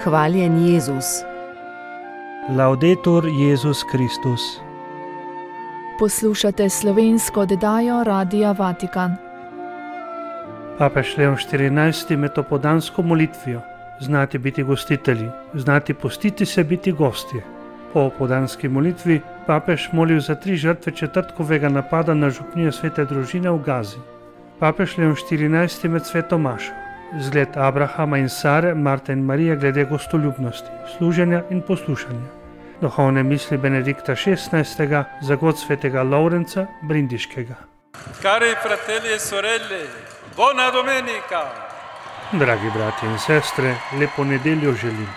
Hvaljen Jezus. Laudetur Jezus Kristus. Poslušate slovensko oddajo Radia Vatikan. Papež Leon XIV. Med opoldansko molitvijo: znati biti gostitelji, znati postiti se biti gostje. Po opoldanski molitvi papež molil za 3 žrtve četrtkovega napada na župnijo Svete družine v Gazi. Papež Leon XIV. Med sveto mašo: zgled Abrahama in Sare, Marte in Marije glede gostoljubnosti, služenja in poslušanja. Duhovne misli Benedikta XVI. Za god svetega Lovrenca Brindiškega. Cari fratelli e sorelle, buona domenica! Dragi bratje in sestre, lepo nedeljo želim.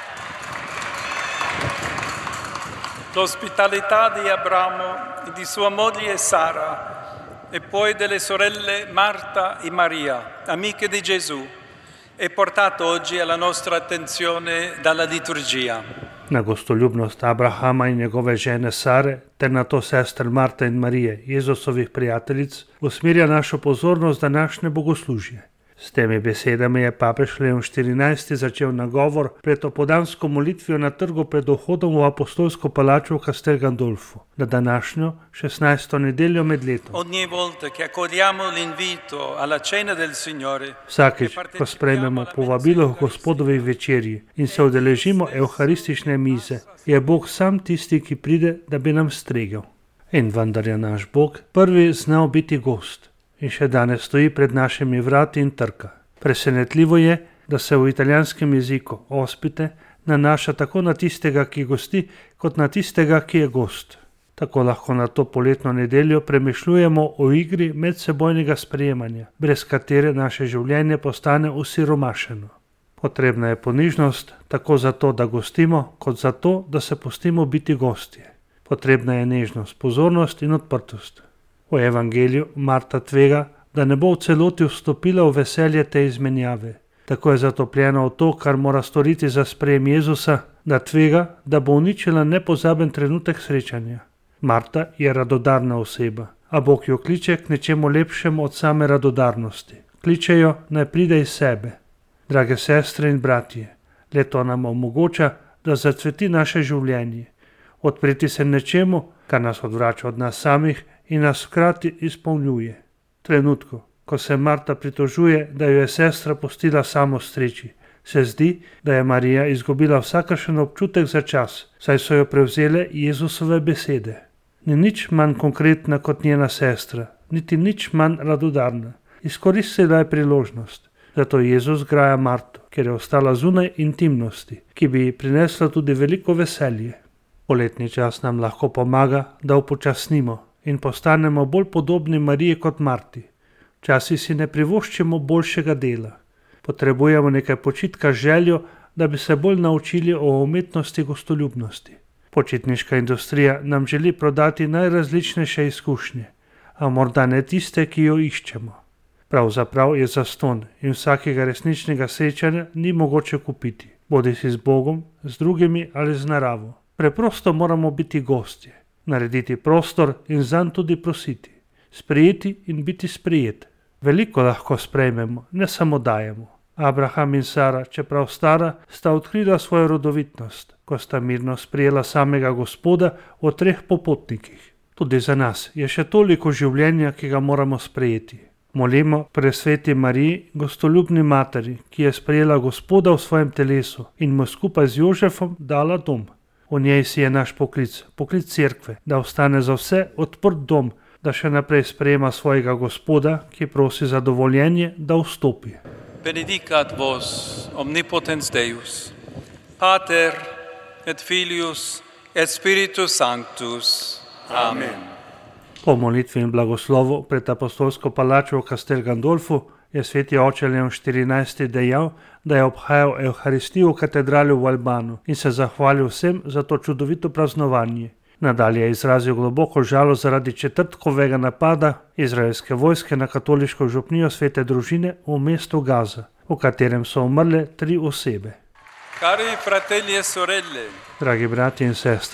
L'ospitalità di Abramo e di sua moglie Sara e poi delle sorelle Marta e Maria, amiche di Gesù, è portato oggi alla nostra attenzione dalla liturgia. Na gostoljubnost Abrahama in njegove žene Sare ter na to sester Marta in Marije, Jezusovih prijateljic, usmerja našo pozornost današnje bogoslužje. S temi besedami je papež Leon XIV. Začel nagovor pred opoldansko molitvijo na trgu pred vhodom v apostolsko palačo v Castel Gandolfu, na današnjo 16. nedeljo med letom. Ogni volta che accogliamo l'invito alla cena del Signore, Vsakič, ko sprejmemo povabilo k Gospodovi večerji in se udeležimo evharistične mize, je Bog sam tisti, ki pride, da bi nam stregel. In vendar je naš Bog prvi znal biti gost in še danes stoji pred našimi vrati in trka. Presenetljivo je, da se v italijanskem jeziku ospite nanaša tako na tistega, ki gosti, kot na tistega, ki je gost. Tako lahko na to poletno nedeljo premišljujemo o igri medsebojnega sprejemanja, brez katere naše življenje postane osiromašeno. Potrebna je ponižnost, tako zato, da gostimo, kot zato, da se pustimo biti gostje. Potrebna je nežnost, pozornost in odprtost. V evangeliju Marta tvega, da ne bo v celoti vstopila v veselje te izmenjave. Tako je zatopljena v to, kar mora storiti za sprejem Jezusa, da tvega, da bo uničila nepozaben trenutek srečanja. Marta je radodarna oseba, a Bog jo kliče k nečemu lepšemu od same radodarnosti. Kliče jo, naj pride iz sebe. Drage sestre in bratje, le to nam omogoča, da zacveti naše življenje. Odpreti se nečemu, kar nas odvrača od nas samih in nas hkrati izpolnjuje. Trenutku, ko se Marta pritožuje, da jo je sestra pustila samo sreči, se zdi, da je Marija izgubila vsakršen občutek za čas, saj so jo prevzele Jezusove besede. Ni nič manj konkretna kot njena sestra, niti nič manj radodarna. Izkoristila je priložnost. Zato Jezus graja Marto, ker je ostala zunaj intimnosti, ki bi ji prinesla tudi veliko veselje. Poletni čas nam lahko pomaga, da upočasnimo in postanemo bolj podobni Mariji kot Marti. Včasih si ne privoščimo boljšega dela. Potrebujemo nekaj počitka z željo, da bi se bolj naučili o umetnosti gostoljubnosti. Počitniška industrija nam želi prodati najrazličnejše izkušnje, a morda ne tiste, ki jo iščemo. Pravzaprav je zastonj in vsakega resničnega srečanja ni mogoče kupiti, bodisi z Bogom, z drugimi ali z naravo. Preprosto moramo biti gostje, narediti prostor in zanj tudi prositi, sprejeti in biti sprejet. Veliko lahko sprejmemo, ne samo dajemo. Abraham in Sara, čeprav stara, sta odkrila svojo rodovitnost, ko sta mirno sprejela samega Gospoda o 3 popotnikih. Tudi za nas je še toliko življenja, ki ga moramo sprejeti. Molimo presveti Mariji, gostoljubni materi, ki je sprejela Gospoda v svojem telesu in mu skupaj z Jožefom dala dom. V njej si je naš poklic, poklic cerkve, da ostane za vse odprt dom, da še naprej sprejema svojega Gospoda, ki prosi za dovoljenje, da vstopi. Benedicat vos omnipotens Deus, Pater et Filius et Spiritus Sanctus. Amen. Po molitvi in blagoslovu pred apostolsko palačo v Castel Gandolfu je sveti oče Leon XIV. Dejal, da je obhajal evharistijo v katedrali v Albanu in se zahvalil vsem za to čudovito praznovanje. Nadalje je izrazil globoko žalost zaradi četrtkovega napada izraelske vojske na katoliško župnijo Svete družine v mestu Gaza, v katerem so umrle 3 osebe. Cari fratelli e sorelle, Dragi bratje in sestre,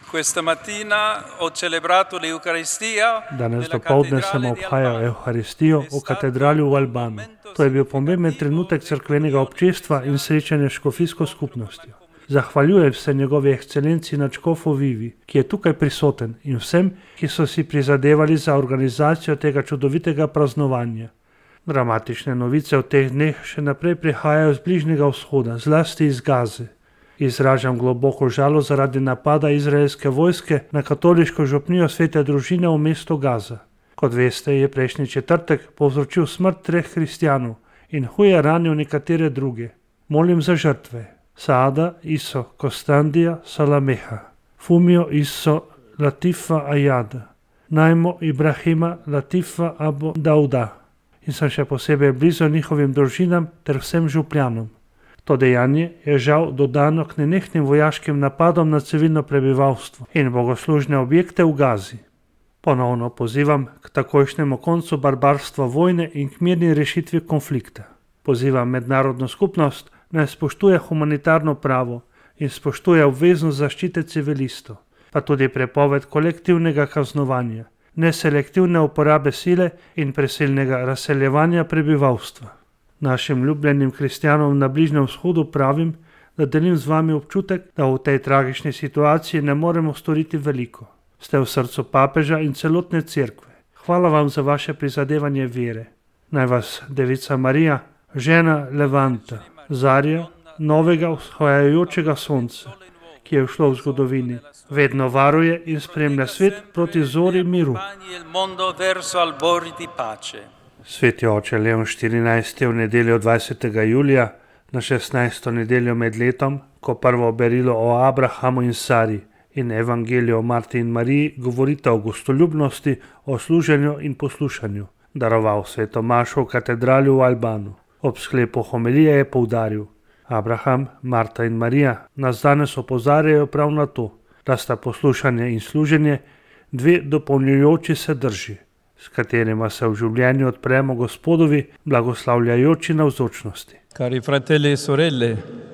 Questa mattina ho celebrato l'Eucaristia. Danes dopoldne sem obhajal Evharistijo v katedrali v Albanu. To je bil pomemben trenutek cerkvenega občestva in srečanja s škofijsko skupnostjo. Zahvaljujem se njegovi ekscelenci nadškofu Vivi, ki je tukaj prisoten, in vsem, ki so si prizadevali za organizacijo tega čudovitega praznovanja. Dramatične novice v teh dneh še naprej prihajajo z Bližnjega vzhoda, zlasti iz Gaze. Izražam globoko žalost zaradi napada izraelske vojske na katoliško župnijo Svete družine v mestu Gaza. Kot veste, je prejšnji četrtek povzročil smrt 3 kristjanov in huje ranil nekatere druge. Molim za žrtve. Saada Iso Kostandija Salameha, Fumio Iso Latifa Ayada, Najmo Ibrahima Latifa Abu Dauda in sem še posebej blizu njihovim družinam ter vsem župljanom. To dejanje je žal dodano k nenehnim vojaškim napadom na civilno prebivalstvo in bogoslužne objekte v Gazi. Ponovno pozivam k takojšnjemu koncu barbarstva vojne in k mirni rešitvi konflikta. Pozivam mednarodno skupnost, naj spoštuje humanitarno pravo in spoštuje obveznost zaščite civilistov, pa tudi prepoved kolektivnega kaznovanja, neselektivne uporabe sile in prisilnega razseljevanja prebivalstva. Našim ljubljenim kristjanom na Bližnjem vzhodu pravim, da delim z vami občutek, da v tej tragični situaciji ne moremo storiti veliko. Ste v srcu papeža in celotne cerkve. Hvala vam za vaše prizadevanje vere. Naj vas Devica Marija, žena Levanta, zarja novega vzhajajočega sonca, ki je všlo v zgodovini, vedno varuje in spremlja svet proti zori miru. Sveti oče Leon 14. v nedeljo 20. julija, na 16. nedeljo med letom, ko prvo berilo o Abrahamu in Sari in evangelijo o Marti in Mariji govorita o gostoljubnosti, o služenju in poslušanju, daroval sveto mašo v katedrali v Albanu. Ob sklepu homilije je poudaril: Abraham, Marta in Marija nas danes opozarjajo prav na to, da sta poslušanje in služenje 2 dopolnjujoči se drži, s katerima se v življenju odpremo Gospodovi blagoslavljajoči navzočnosti. Cari fratelli e sorelle,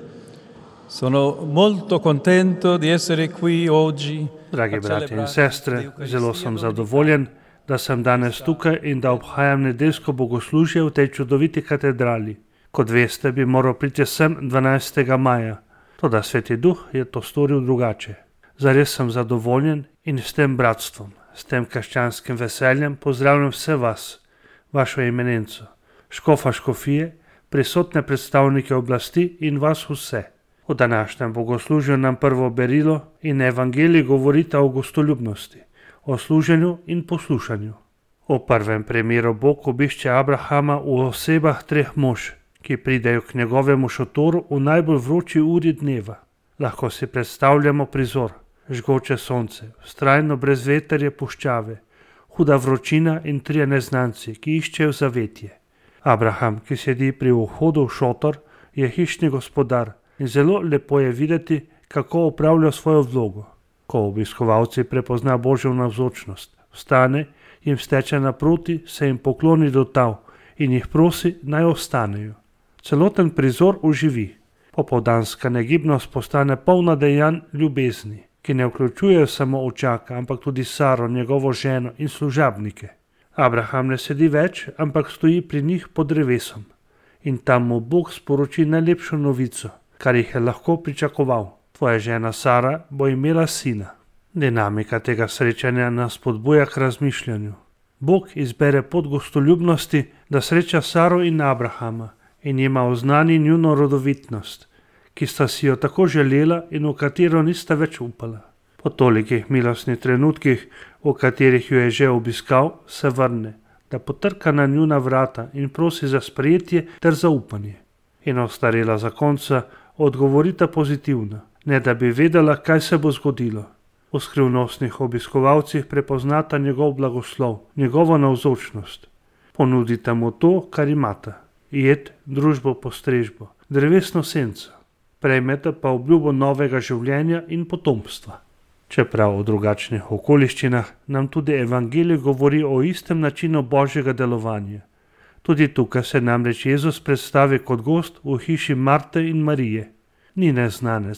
sono molto contento di essere qui oggi. Dragi bratje in sestre, zelo sem zadovoljen, da sem danes tukaj in da obhajam nedeljsko bogoslužje v tej čudoviti katedrali. Kot veste, bi moral priti sem 12. maja, toda Sveti Duh je to storil drugače. Zares sem zadovoljen in s tem bratstvom, s tem krščanskim veseljem pozdravljam vse vas, vašo eminenco, škofa škofije, prisotne predstavnike oblasti in vas vse. V današnjem bogoslužju nam prvo berilo in evangelij govorita o gostoljubnosti, o služenju in poslušanju. V prvem primeru Bog obišče Abrahama v osebah 3 mož, ki pridejo k njegovemu šotoru v najbolj vroči uri dneva. Lahko si predstavljamo prizor: žgoče sonce, vztrajno brezvetrje puščave, huda vročina in 3 neznanci, ki iščejo zavetje. Abraham, ki sedi pri vhodu v šotor, je hišni gospodar in zelo lepo je videti, kako opravlja svojo vlogo. Ko obiskovalci prepozna Božjo navzočnost, vstane, jim steče naproti, se jim pokloni do tal in jih prosi, naj ostanejo. Celoten prizor oživi. Popoldanska negibnost postane polna dejanj ljubezni, ki ne vključujejo samo očaka, ampak tudi Saro, njegovo ženo in služabnike. Abraham ne sedi več, ampak stoji pri njih pod drevesom. In tam mu Bog sporoči najlepšo novico, kar jih je lahko pričakoval. Tvoja žena Sara bo imela sina. Dinamika tega srečanja nas spodbuja k razmišljanju. Bog izbere pot gostoljubnosti, da sreča Saro in Abrahama in jima oznani njuno rodovitnost, ki sta si jo tako želela in v katero nista več upala. Po tolikih milostnih trenutkih, v katerih jo je že obiskal, se vrne, da potrka na njuna vrata in prosi za sprejetje ter zaupanje. In ostarela zakonca odgovorita pozitivno, ne da bi vedela, kaj se bo zgodilo. V skrivnostnih obiskovalcih prepoznata njegov blagoslov, njegovo navzočnost. Ponudita mu to, kar imata: jed, družbo, postrežbo, drevesno senco. Prejmeta pa obljubo novega življenja in potomstva. Čeprav v drugačnih okoliščinah, nam tudi evangelij govori o istem načinu Božjega delovanja. Tudi tukaj se namreč Jezus predstavi kot gost v hiši Marte in Marije. Ni neznanec,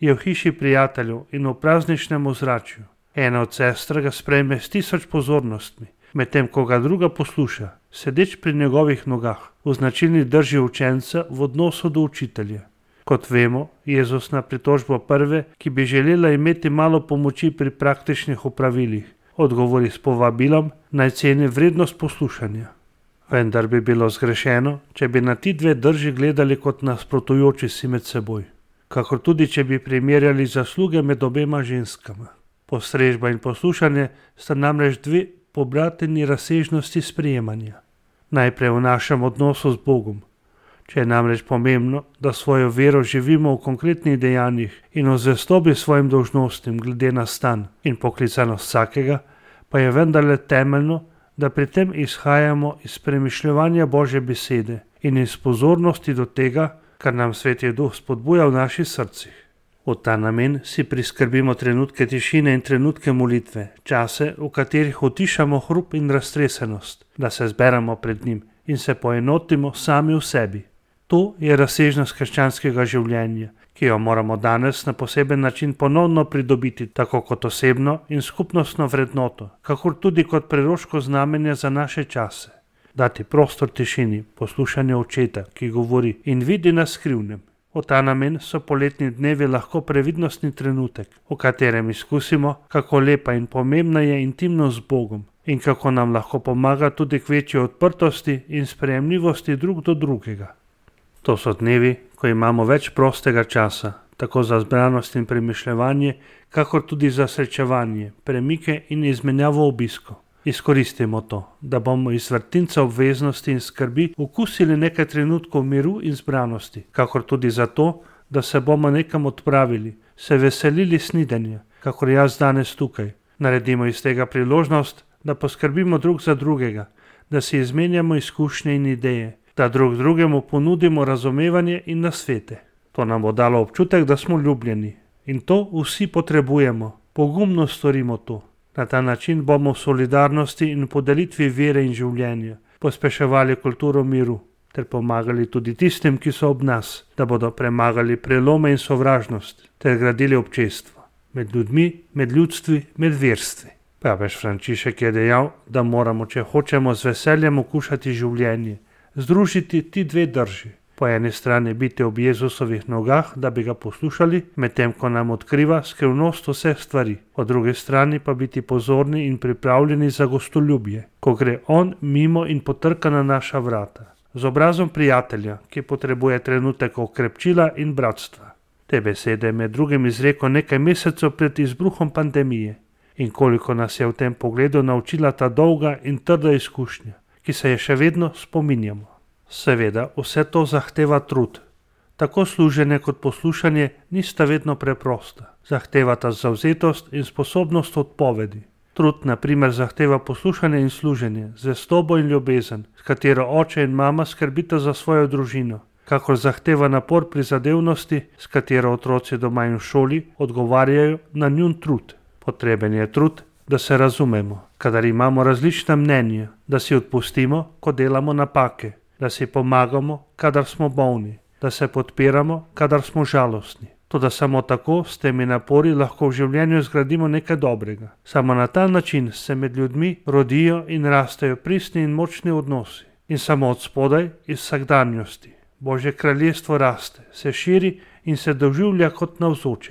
je v hiši prijateljev in v prazničnem ozračju. Ena od sester ga sprejme s 1000 pozornostmi, medtem ko ga druga posluša, sedeč pri njegovih nogah, v značilni drži učenca v odnosu do učitelja. Kot vemo, Jezus na pritožbo prve, ki bi želela imeti malo pomoči pri praktičnih opravilih, odgovori s povabilom, naj ceni vrednost poslušanja. Vendar bi bilo zgrešeno, če bi na ti dve drži gledali kot nasprotujoči si med seboj, kakor tudi če bi primerjali zasluge med obema ženskama. Postrežba in poslušanje sta namreč dve pobrateni razsežnosti sprejemanja. Najprej v našem odnosu z Bogom. Če je namreč pomembno, da svojo vero živimo v konkretnih dejanjih in v zvestobi svojim dolžnostim glede na stan in poklicanost vsakega, pa je vendarle temeljno, da pri tem izhajamo iz premišljevanja Božje besede in iz pozornosti do tega, kar nam Sveti Duh spodbuja v naših srcih. V ta namen si priskrbimo trenutke tišine in trenutke molitve, čase, v katerih utišamo hrup in raztresenost, da se zberemo pred njim in se poenotimo sami v sebi. To je razsežnost krščanskega življenja, ki jo moramo danes na poseben način ponovno pridobiti, tako kot osebno in skupnostno vrednoto, kakor tudi kot preroško znamenje za naše čase. Dati prostor tišini, poslušanju očeta, ki govori in vidi na skrivnem. V ta namen so poletni dnevi lahko previdnostni trenutek, v katerem izkusimo, kako lepa in pomembna je intimnost z Bogom in kako nam lahko pomaga tudi k večji odprtosti in sprejemljivosti drug do drugega. To so dnevi, ko imamo več prostega časa, tako za zbranost in premišljevanje, kakor tudi za srečevanje, premike in izmenjavo obiskov. Izkoristimo to, da bomo iz vrtinca obveznosti in skrbi okusili nekaj trenutkov miru in zbranosti, kakor tudi zato, da se bomo nekam odpravili, se veselili snidenja, kakor jaz danes tukaj. Naredimo iz tega priložnost, da poskrbimo drug za drugega, da si izmenjamo izkušnje in ideje, da drug drugemu ponudimo razumevanje in nasvete. To nam bo dalo občutek, da smo ljubljeni. In to vsi potrebujemo. Pogumno storimo to. Na ta način bomo v solidarnosti in podelitvi vere in življenja pospeševali kulturo miru ter pomagali tudi tistim, ki so ob nas, da bodo premagali prelome in sovražnost ter gradili občestvo med ljudmi, med ljudstvi, med verstvi. Papež Frančišek je dejal, da moramo, če hočemo z veseljem okušati življenje, združiti ti dve drži. Po eni strani biti ob Jezusovih nogah, da bi ga poslušali, medtem ko nam odkriva skrivnost vseh stvari. Po drugi strani pa biti pozorni in pripravljeni za gostoljubje, ko gre on mimo in potrka na naša vrata. Z obrazom prijatelja, ki potrebuje trenutek okrepčila in bratstva. Te besede med drugim izrekel nekaj mesecev pred izbruhom pandemije. In koliko nas je v tem pogledu naučila ta dolga in trda izkušnja, ki se je še vedno spominjamo. Seveda, vse to zahteva trud. Tako služenje kot poslušanje nista vedno preprosta. Zahtevata zavzetost in sposobnost odpovedi. Trud, na primer, zahteva poslušanje in služenje, zvestobo in ljubezen, s katero oče in mama skrbita za svojo družino, kakor zahteva napor prizadevnosti, s katero otroci doma in v šoli odgovarjajo na njun trud. Potreben je trud, da se razumemo, kadar imamo različna mnenja, da si odpustimo, ko delamo napake, da si pomagamo, kadar smo bolni, da se podpiramo, kadar smo žalostni. Toda samo tako s temi napori lahko v življenju zgradimo nekaj dobrega. Samo na ta način se med ljudmi rodijo in rastejo pristni in močni odnosi. In samo od spodaj, iz vsakdanjosti, Božje kraljestvo raste, se širi in se doživlja kot navzoče.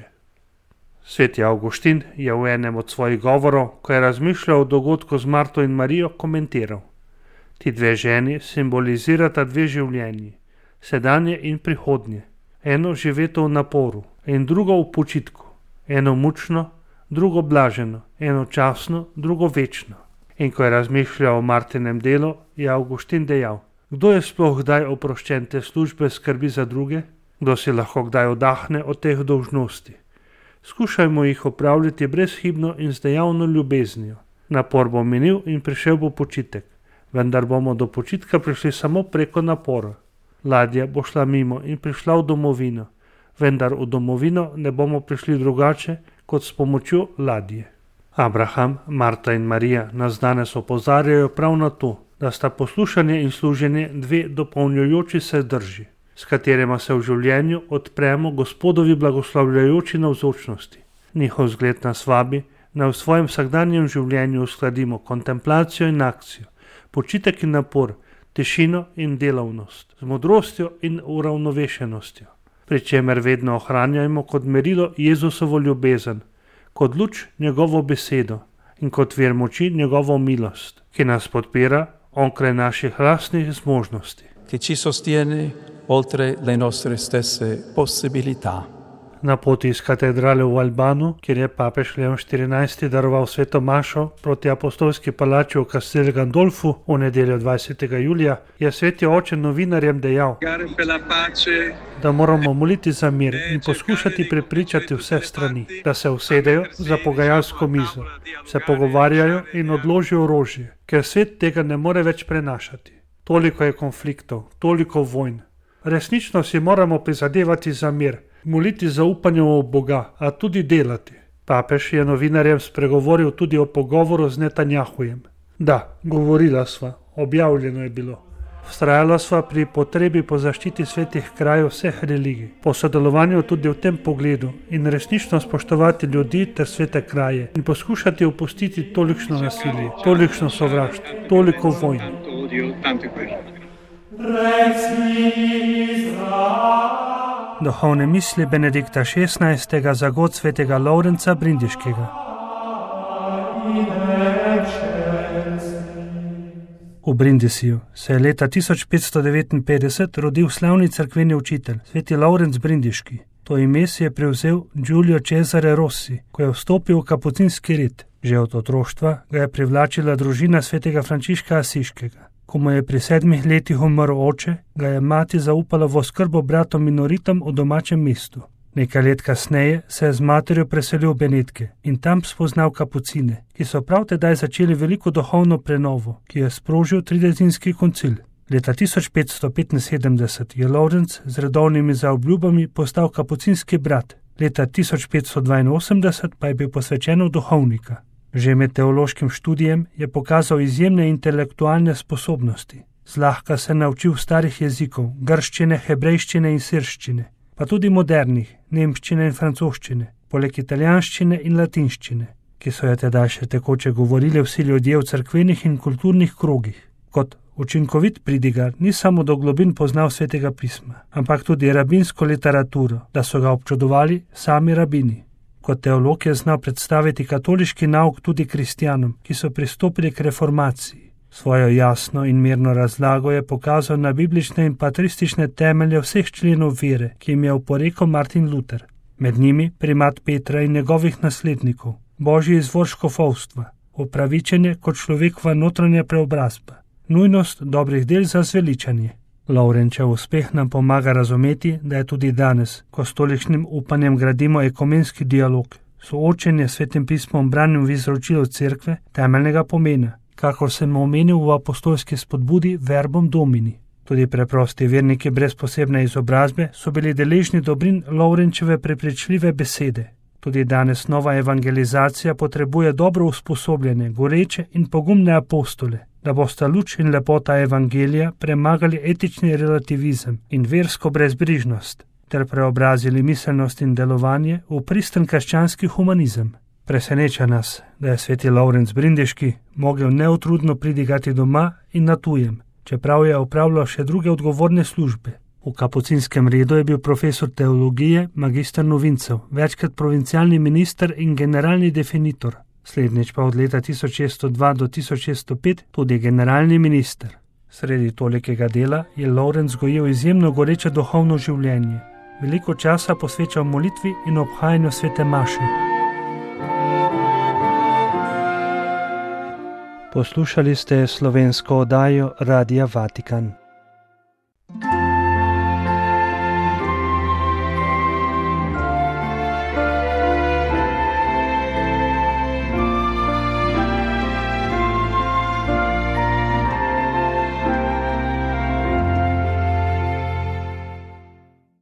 Sveti Avguštin je v enem od svojih govorov, ko je razmišljal o dogodku z Marto in Marijo, komentiral: Ti dve ženi simbolizirata dve življenji, sedanje in prihodnje. Eno živeto v naporu in drugo v počitku. Eno mučno, drugo blaženo, eno časno, drugo večno. In ko je razmišljal o Martinem delu, je Avguštin dejal: Kdo je sploh kdaj oproščen te službe skrbi za druge? Kdo si lahko kdaj oddahne od teh dolžnosti? Skušajmo jih opravljati brezhibno in z dejavno ljubeznijo. Napor bo minil in prišel bo počitek, vendar bomo do počitka prišli samo preko napora. Ladja bo šla mimo in prišla v domovino, vendar v domovino ne bomo prišli drugače kot s pomočjo ladje. Abraham, Marta in Marija nas danes opozarjajo prav na to, da sta poslušanje in služenje dve dopolnjujoči se drži. s katerima se v življenju odpremo Gospodovi blagoslavljajoči navzočnosti. Njihov zgled nas vabi, da v svojem vsakdanjem življenju uskladimo kontemplacijo in akcijo, počitek in napor, tišino in delavnost, z modrostjo in uravnovešenostjo, pri čemer vedno ohranjajmo kot merilo Jezusovo ljubezen, kot luč njegovo besedo in kot vir moči njegovo milost, ki nas podpira onkraj naših lastnih zmožnosti. Che ci sostiene oltre le nostre stesse possibilità. Na poti iz katedrale v Albanu, kjer je papež Leon XIV daroval sveto mašo proti apostolski palači v Castel Gandolfu v nedeljo 20. julija, je sveti oče novinarjem dejal, da moramo moliti za mir in poskušati prepričati vse strani, da se usedejo za pogajalsko mizo, se pogovarjajo in odložijo orožje, ker svet tega ne more več prenašati. Toliko je konfliktov, toliko vojn. Resnično si moramo prizadevati za mir, moliti za upanje v Boga, a tudi delati. Papež je novinarjem spregovoril tudi o pogovoru z Netanjahujem. Da, govorila sva, objavljeno je bilo. Vztrajala sva pri potrebi po zaščiti svetih krajev vseh religij, po sodelovanju tudi v tem pogledu in resnično spoštovati ljudi ter svete kraje in poskušati opustiti tolikšno nasilje, tolikšno sovraštvo, toliko vojn. Duhovne misli Benedikta XVI. Za god svetega Lovrenca Brindiškega. V Brindisiju se je leta 1559 rodil slavni cerkveni učitelj, sveti Lovrenc Brindiški. To ime si je prevzel Giulio Cesare Rossi, ko je vstopil v kapucinski red. Že od otroštva ga je privlačila družina svetega Frančiška Asiškega. Ko mu je pri 7 letih umrl oče, ga je mati zaupala v oskrbo bratom minoritom v domačem mestu. Nekaj let kasneje se je z materjo preselil v Benetke in tam spoznal kapucine, ki so prav tedaj začeli veliko duhovno prenovo, ki je sprožil Tridentinski koncil. Leta 1575 je Lovrenc z redovnimi zaobljubami postal kapucinski brat, leta 1582 pa je bil posvečen v duhovnika. Že med teološkim študijem je pokazal izjemne intelektualne sposobnosti. Zlahka se naučil starih jezikov, grščine, hebrejščine in sirščine, pa tudi modernih, nemščine in francoščine, poleg italijanščine in latinščine, ki so jo tedaj še tekoče govorili vsi ljudje v cerkvenih in kulturnih krogih. Kot učinkovit pridigar ni samo do globin poznal svetega pisma, ampak tudi rabinsko literaturo, da so ga občudovali sami rabini. Kot teolog je znal predstaviti katoliški nauk tudi kristjanom, ki so pristopili k reformaciji. Svojo jasno in mirno razlago je pokazal na biblične in patristične temelje vseh členov vere, ki jim je oporekal Martin Luther. Med njimi primat Petra in njegovih naslednikov, božji izvor škofovstva, upravičenje kot človekova notranja preobrazba, nujnost dobrih del za zveličanje. Lovrenčev uspeh nam pomaga razumeti, da je tudi danes, ko s tolikšnim upanjem gradimo ekumenski dialog, soočenje s svetim pismom branjem v izročilu cerkve temeljnega pomena, kakor sem omenil v apostolski spodbudi Verbum Domini. Tudi preprosti verniki brez posebne izobrazbe so bili deležni dobrin Lovrenčeve prepričljive besede. Tudi danes nova evangelizacija potrebuje dobro usposobljene, goreče in pogumne apostole, da bosta luč in lepota evangelija premagali etični relativizem in versko brezbrižnost, ter preobrazili miselnost in delovanje v pristen krščanski humanizem. Preseneča nas, da je sveti Lovrenc Brindiški mogel neutrudno pridigati doma in na tujem, čeprav je opravljal še druge odgovorne službe. V kapucinskem redu je bil profesor teologije, magister novincev, večkrat provincialni minister in generalni definitor. Slednjič pa od leta 1602 do 1605 tudi generalni minister. Sredi tolikega dela je Lovrenc gojil izjemno goreče duhovno življenje. Veliko časa posvečal molitvi in obhajanju svete maše. Poslušali ste slovensko oddajo Radia Vatikan.